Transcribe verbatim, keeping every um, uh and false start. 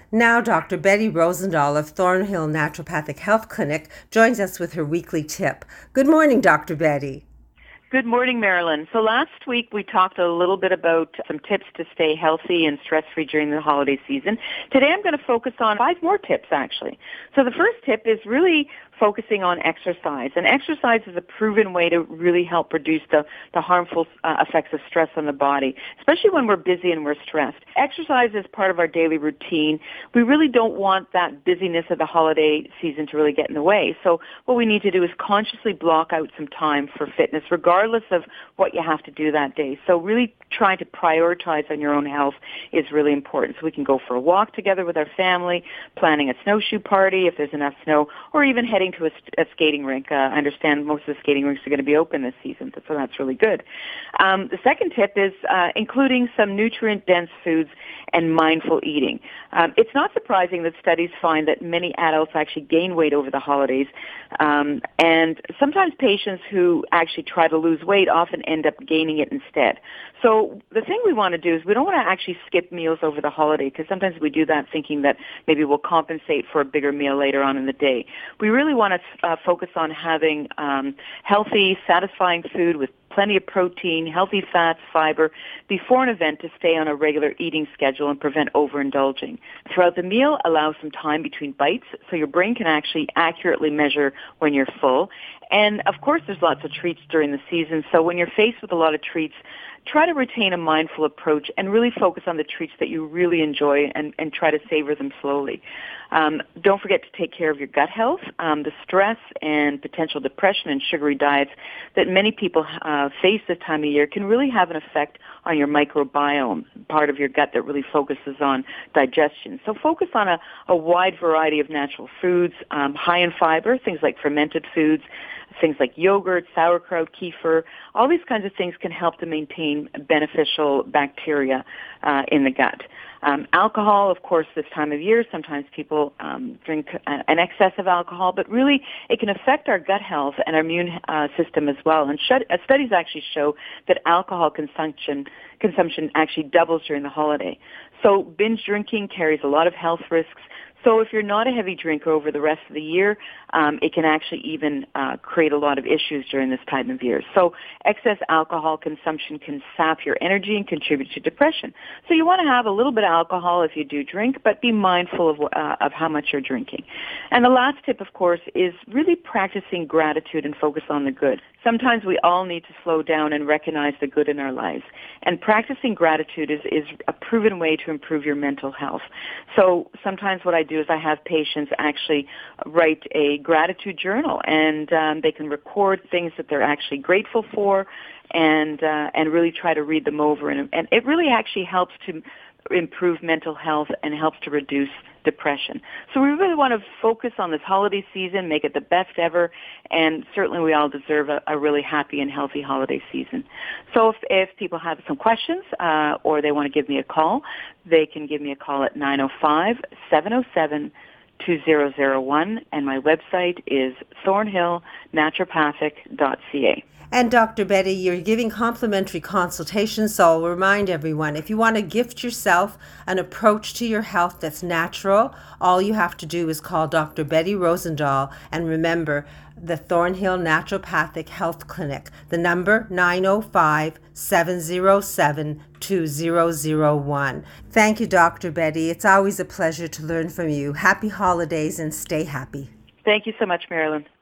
Now, Doctor Betty Rosendahl of Thornhill Naturopathic Health Clinic joins us with her weekly tip. Good morning, Doctor Betty. Good morning, Marilyn. So last week we talked a little bit about some tips to stay healthy and stress-free during the holiday season. Today I'm going to focus on five more tips, actually. So the first tip is really focusing on exercise. And exercise is a proven way to really help reduce the, the harmful uh, effects of stress on the body, especially when we're busy and we're stressed. Exercise is part of our daily routine. We really don't want that busyness of the holiday season to really get in the way. So what we need to do is consciously block out some time for fitness, regardless of what you have to do that day. So really trying to prioritize on your own health is really important. So we can go for a walk together with our family, planning a snowshoe party if there's enough snow, or even heading to a, a skating rink. Uh, I understand most of the skating rinks are going to be open this season, so that's really good. Um, the second tip is uh, including some nutrient-dense foods and mindful eating. Um, it's not surprising that studies find that many adults actually gain weight over the holidays, um, and sometimes patients who actually try to lose weight often end up gaining it instead. So the thing we want to do is we don't want to actually skip meals over the holiday, because sometimes we do that thinking that maybe we'll compensate for a bigger meal later on in the day. We really want to uh, focus on having um, healthy, satisfying food with plenty of protein, healthy fats, fiber before an event to stay on a regular eating schedule and prevent overindulging. Throughout the meal, allow some time between bites so your brain can actually accurately measure when you're full. And of course, there's lots of treats during the season, so when you're faced with a lot of treats, try to retain a mindful approach and really focus on the treats that you really enjoy and, and try to savor them slowly. Um, don't forget to take care of your gut health. Um, the stress and potential depression and sugary diets that many people uh, face this time of year can really have an effect on your microbiome, part of your gut that really focuses on digestion. So focus on a, a wide variety of natural foods, um, high in fiber, things like fermented foods, things like yogurt, sauerkraut, kefir. All these kinds of things can help to maintain beneficial bacteria uh, in the gut. Um, alcohol, of course, this time of year, sometimes people um, drink uh, an excess of alcohol, but really it can affect our gut health and our immune uh, system as well. And sh- uh, studies actually show that alcohol consumption consumption actually doubles during the holiday. So binge drinking carries a lot of health risks. So if you're not a heavy drinker over the rest of the year, um, it can actually even uh, create a lot of issues during this time of year. So excess alcohol consumption can sap your energy and contribute to depression. So you want to have a little bit of alcohol if you do drink, but be mindful of, uh, of how much you're drinking. And the last tip, of course, is really practicing gratitude and focus on the good. Sometimes we all need to slow down and recognize the good in our lives. And practicing gratitude is, is a proven way to improve your mental health. So sometimes what I do is I have patients actually write a gratitude journal, and um, they can record things that they're actually grateful for, and uh, and really try to read them over. And, and it really actually helps to improve mental health and helps to reduce depression. So we really want to focus on this holiday season, make it the best ever, and certainly we all deserve a, a really happy and healthy holiday season. So if, if people have some questions uh, or they want to give me a call, they can give me a call at nine oh five, seven oh seven, two oh oh one, and my website is thornhill naturopathic dot c a. And Doctor Betty, you're giving complimentary consultations, so I'll remind everyone, if you want to gift yourself an approach to your health that's natural, all you have to do is call Doctor Betty Rosendahl, and remember, the Thornhill Naturopathic Health Clinic, the number nine oh five, seven oh seven, two oh oh one. Thank you, Doctor Betty. It's always a pleasure to learn from you. Happy holidays and stay happy. Thank you so much, Marilyn.